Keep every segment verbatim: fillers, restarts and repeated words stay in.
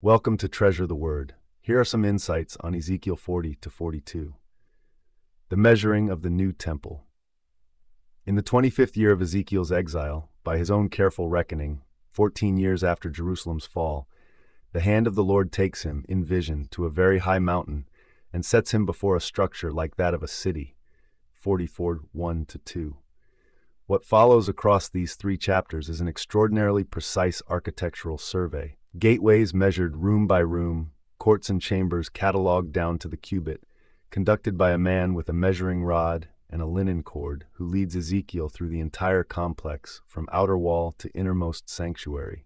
Welcome to Treasure the Word. Here are some insights on Ezekiel forty to forty-two. The measuring of the new temple. In the twenty-fifth year of Ezekiel's exile, by his own careful reckoning, fourteen years after Jerusalem's fall, the hand of the Lord takes him, in vision, to a very high mountain and sets him before a structure like that of a city. forty-four, one to two. What follows across these three chapters is an extraordinarily precise architectural survey. Gateways measured room by room, courts and chambers catalogued down to the cubit, conducted by a man with a measuring rod and a linen cord who leads Ezekiel through the entire complex, from outer wall to innermost sanctuary.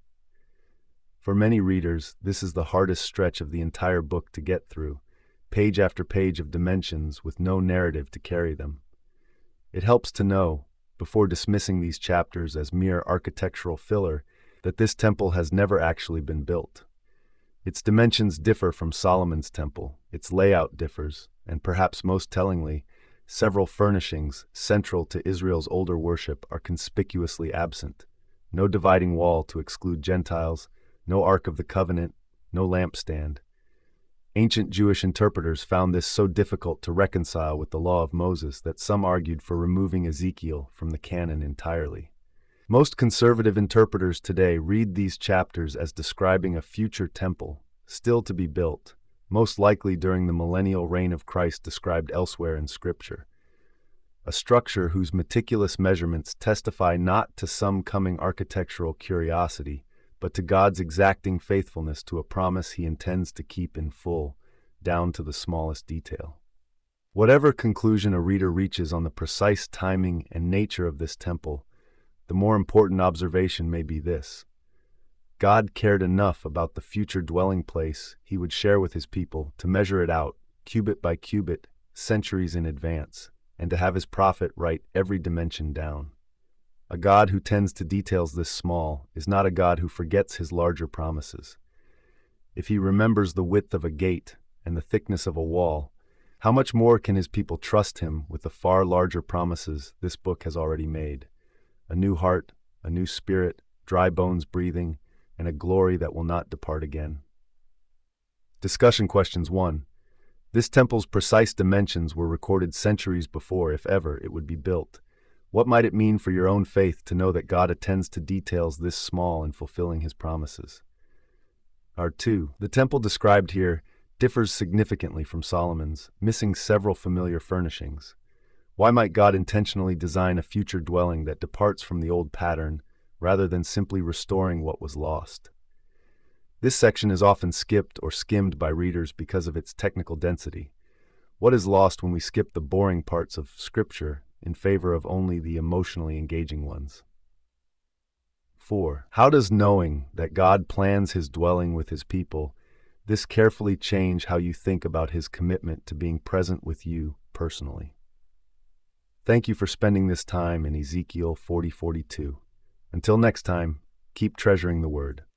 For many readers, this is the hardest stretch of the entire book to get through, page after page of dimensions with no narrative to carry them. It helps to know, before dismissing these chapters as mere architectural filler, that this temple has never actually been built. Its dimensions differ from Solomon's temple, its layout differs, and perhaps most tellingly, several furnishings central to Israel's older worship are conspicuously absent. No dividing wall to exclude Gentiles, no Ark of the Covenant, no lampstand. Ancient Jewish interpreters found this so difficult to reconcile with the law of Moses that some argued for removing Ezekiel from the canon entirely. Most conservative interpreters today read these chapters as describing a future temple, still to be built, most likely during the millennial reign of Christ described elsewhere in Scripture. A structure whose meticulous measurements testify not to some coming architectural curiosity, but to God's exacting faithfulness to a promise he intends to keep in full, down to the smallest detail. Whatever conclusion a reader reaches on the precise timing and nature of this temple, the more important observation may be this: God cared enough about the future dwelling place he would share with his people to measure it out, cubit by cubit, centuries in advance, and to have his prophet write every dimension down. A God who tends to details this small is not a God who forgets his larger promises. If he remembers the width of a gate and the thickness of a wall, how much more can his people trust him with the far larger promises this book has already made? A new heart, a new spirit, dry bones breathing, and a glory that will not depart again. Discussion questions one. This temple's precise dimensions were recorded centuries before, if ever, it would be built. What might it mean for your own faith to know that God attends to details this small in fulfilling his promises? R two. The temple described here differs significantly from Solomon's, missing several familiar furnishings. Why might God intentionally design a future dwelling that departs from the old pattern, rather than simply restoring what was lost? This section is often skipped or skimmed by readers because of its technical density. What is lost when we skip the boring parts of Scripture in favor of only the emotionally engaging ones? four. How does knowing that God plans his dwelling with his people, this carefully change how you think about his commitment to being present with you personally? Thank you for spending this time in Ezekiel forty forty-two. Until next time, keep treasuring the Word.